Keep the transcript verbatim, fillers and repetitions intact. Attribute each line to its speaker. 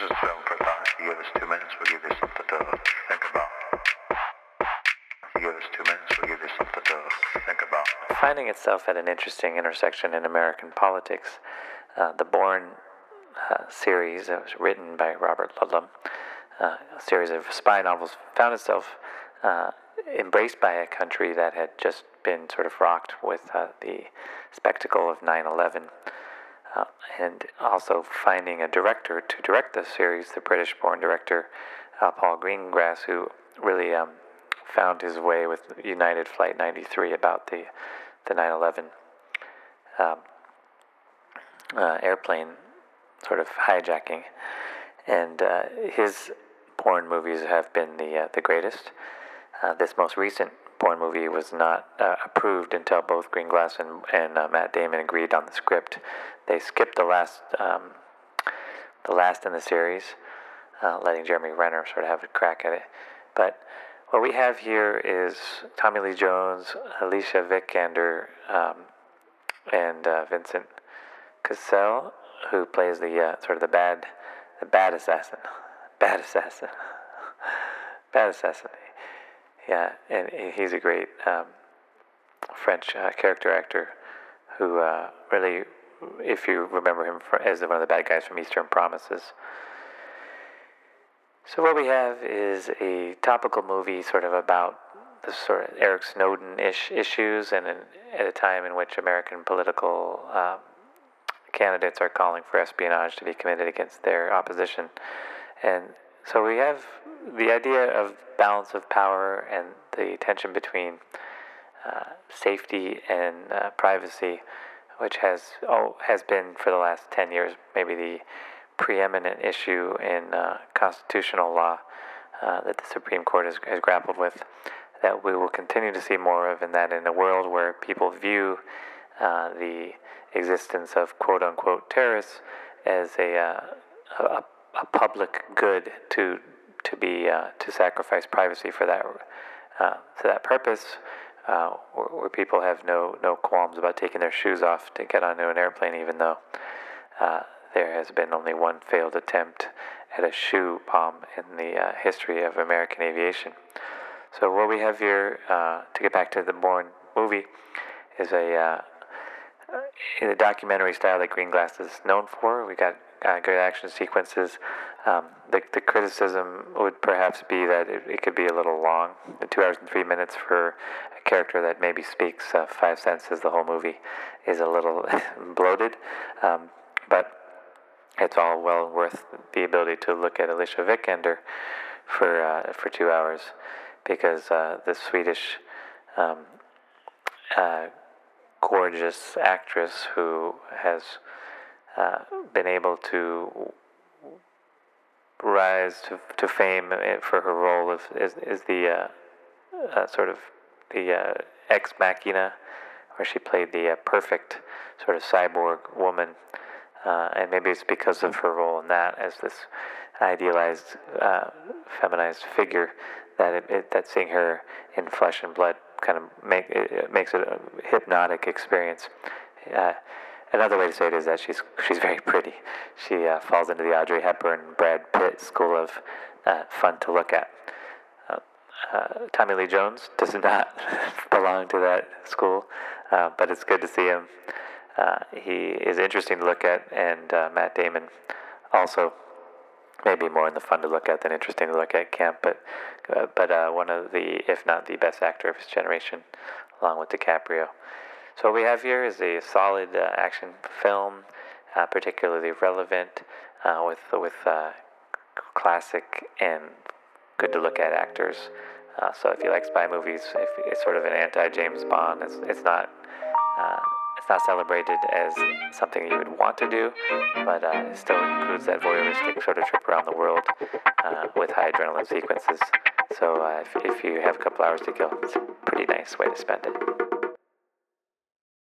Speaker 1: is film for thought. You give us two minutes, we'll give you something to think about. You give us two minutes, we'll give you something to think about.
Speaker 2: Finding itself at an interesting intersection in American politics, uh, the Bourne uh, series that was written by Robert Ludlum, uh, a series of spy novels, found itself uh, embraced by a country that had just been sort of rocked with uh, the spectacle of nine eleven. Uh, and also finding a director to direct the series, the British-born director uh, Paul Greengrass, who really um, found his way with United Flight ninety-three about the the nine eleven um, uh, airplane sort of hijacking, and uh, his Bourne movies have been the uh, the greatest. Uh, this most recent Bourne movie was not uh, approved until both Greengrass and, and uh, Matt Damon agreed on the script. They skipped the last um, the last in the series, uh, letting Jeremy Renner sort of have a crack at it. But what we have here is Tommy Lee Jones, Alicia Vikander, um, and uh, Vincent Cassel, who plays the uh, sort of the bad the bad assassin, bad assassin, bad assassin. Yeah, and he's a great um, French uh, character actor who uh, really, if you remember him for, as one of the bad guys from Eastern Promises. So what we have is a topical movie sort of about the sort of Eric Snowden-ish issues, and in, at a time in which American political um, candidates are calling for espionage to be committed against their opposition. And so we have the idea of balance of power and the tension between uh, safety and uh, privacy, which has oh, has been for the last ten years maybe the preeminent issue in uh, constitutional law uh, that the Supreme Court has, has grappled with, that we will continue to see more of, and that in a world where people view uh, the existence of quote-unquote terrorists as a, uh, a a public good to to be uh, to sacrifice privacy for that uh, for that purpose, uh, where, where people have no no qualms about taking their shoes off to get onto an airplane, even though uh, there has been only one failed attempt at a shoe bomb in the uh, history of American aviation. So what we have here, uh, to get back to the Bourne movie, is a uh, in the documentary style that Greengrass is known for. We got uh, good action sequences. Um, the, the criticism would perhaps be that it, it could be a little long. The two hours and three minutes for a character that maybe speaks uh, five sentences the whole movie is a little bloated. Um, but it's all well worth the ability to look at Alicia Vikander for uh, for two hours, because uh, the Swedish um, uh, gorgeous actress who has uh, been able to rise to to fame for her role of, is is the uh, uh, sort of the uh, ex machina, where she played the uh, perfect sort of cyborg woman, uh, and maybe it's because of her role in that as this idealized, uh, feminized figure that it, it, that seeing her in flesh and blood kind of make it, it makes it a hypnotic experience. Uh, Another way to say it is that she's she's very pretty. She uh, falls into the Audrey Hepburn, Brad Pitt school of uh, fun to look at. Uh, uh, Tommy Lee Jones does not belong to that school, uh, but it's good to see him. Uh, he is interesting to look at, and uh, Matt Damon also maybe more in the fun to look at than interesting to look at camp, but uh, but uh, one of the, if not the best actor of his generation, along with DiCaprio. So what we have here is a solid uh, action film, uh, particularly relevant, uh, with with uh, classic and good to look at actors. Uh, so if you like spy movies, if it's sort of an anti-James Bond, it's it's not uh, it's not celebrated as something you would want to do, but uh, it still includes that voyeuristic sort of trip around the world uh, with high adrenaline sequences. So uh, if if you have a couple hours to kill, it's a pretty nice way to spend it.